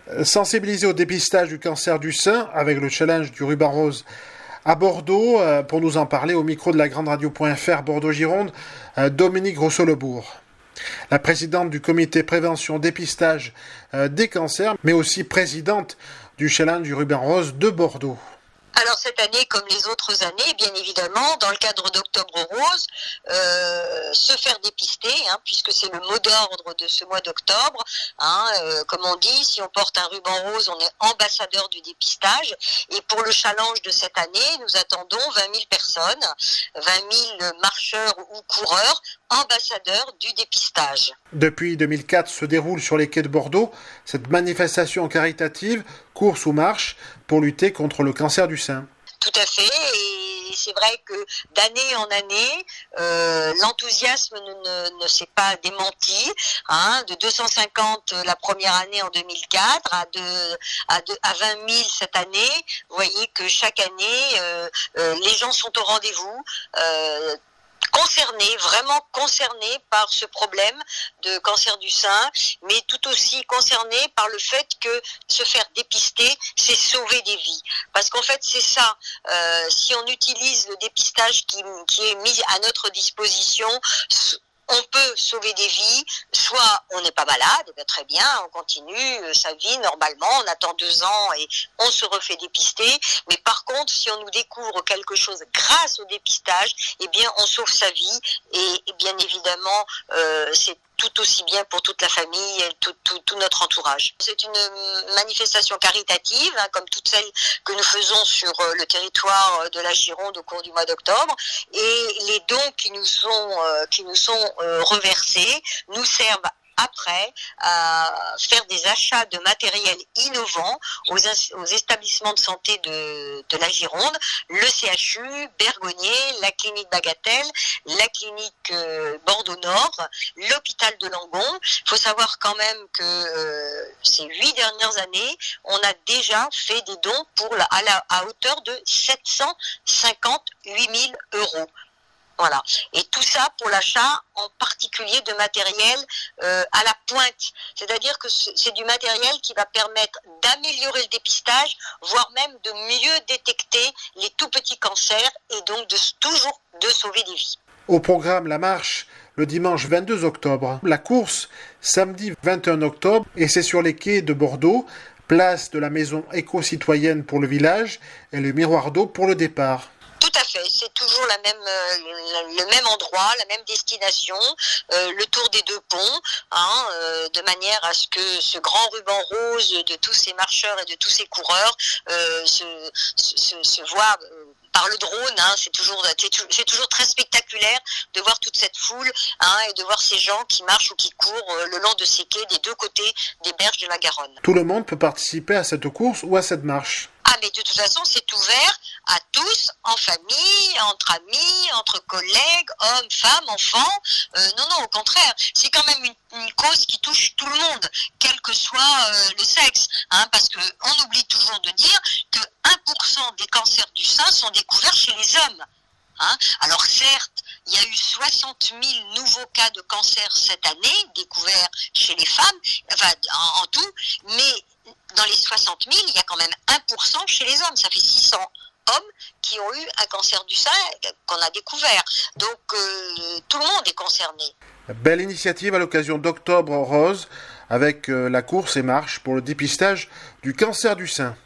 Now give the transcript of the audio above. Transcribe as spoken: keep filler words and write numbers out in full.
Sensibiliser au dépistage du cancer du sein avec le challenge du ruban rose à Bordeaux. Pour nous en parler, au micro de la grande radio point f r Bordeaux-Gironde, Dominique Rousseau-Lebourg, la présidente du comité prévention dépistage des cancers, mais aussi présidente du challenge du ruban rose de Bordeaux. Alors cette année, comme les autres années, bien évidemment, dans le cadre d'Octobre Rose, euh, se faire dépister, hein, puisque c'est le mot d'ordre de ce mois d'octobre. Hein, euh, comme on dit, si on porte un ruban rose, on est ambassadeur du dépistage. Et pour le challenge de cette année, nous attendons vingt mille personnes, vingt mille marcheurs ou coureurs, ambassadeurs du dépistage. Depuis deux mille quatre se déroule sur les quais de Bordeaux cette manifestation caritative, course ou marche, pour lutter contre le cancer du sein. Tout à fait, et c'est vrai que d'année en année, euh, l'enthousiasme ne, ne, ne s'est pas démenti. Hein, de deux cent cinquante la première année en deux mille quatre à, deux, à, deux, à vingt mille cette année, vous voyez que chaque année, euh, euh, les gens sont au rendez-vous. Euh, concernés, vraiment concernés par ce problème de cancer du sein, mais tout aussi concernés par le fait que se faire dépister, c'est sauver des vies. Parce qu'en fait, c'est ça. Euh, si on utilise le dépistage qui, qui est mis à notre disposition, on peut sauver des vies, soit on n'est pas malade, bien très bien, on continue sa vie normalement, on attend deux ans et on se refait dépister, mais par contre, si on nous découvre quelque chose grâce au dépistage, eh bien on sauve sa vie et, et bien évidemment, euh, c'est tout aussi bien pour toute la famille et tout, tout, tout notre entourage. C'est une manifestation caritative, hein, comme toutes celles que nous faisons sur le territoire de la Gironde au cours du mois d'octobre, et les dons qui nous sont, euh, qui nous sont euh, reversés nous servent après à faire des achats de matériel innovant aux, aux établissements de santé de, de la Gironde, le C H U, Bergonier, la clinique Bagatelle, la clinique euh, Bordeaux-Nord, l'hôpital de Langon. Il faut savoir quand même que euh, ces huit dernières années, on a déjà fait des dons pour la, à, la, à hauteur de sept cent cinquante-huit mille euros. Voilà. Et tout ça pour l'achat en particulier de matériel euh, à la pointe. C'est-à-dire que c'est du matériel qui va permettre d'améliorer le dépistage, voire même de mieux détecter les tout petits cancers et donc de toujours de sauver des vies. Au programme, la marche le dimanche vingt-deux octobre, la course samedi vingt et un octobre, et c'est sur les quais de Bordeaux, place de la maison éco-citoyenne pour le village et le miroir d'eau pour le départ. Tout à fait, c'est toujours la même, euh, le même endroit, la même destination, euh, le tour des deux ponts, hein, euh, de manière à ce que ce grand ruban rose de tous ces marcheurs et de tous ces coureurs euh, se, se, se voit euh, par le drone. Hein, c'est toujours, c'est toujours très spectaculaire de voir toute cette foule, hein, et de voir ces gens qui marchent ou qui courent euh, le long de ces quais des deux côtés des berges de la Garonne. Tout le monde peut participer à cette course ou à cette marche. Ah, mais de toute façon, c'est ouvert à tous, en famille, entre amis, entre collègues, hommes, femmes, enfants. Euh, non, non, au contraire, c'est quand même une, une cause qui touche tout le monde, quel que soit euh, le sexe. Hein, parce qu'on oublie toujours de dire que un pour cent des cancers du sein sont découverts chez les hommes. Hein, alors certes, il y a eu soixante mille nouveaux cas de cancer cette année, découverts chez les femmes, enfin en, en tout, mais dans les soixante mille, il y a quand même un pour cent chez les hommes. Ça fait six cents hommes qui ont eu un cancer du sein qu'on a découvert. Donc euh, tout le monde est concerné. Belle initiative à l'occasion d'Octobre Rose avec euh, la course et marche pour le dépistage du cancer du sein.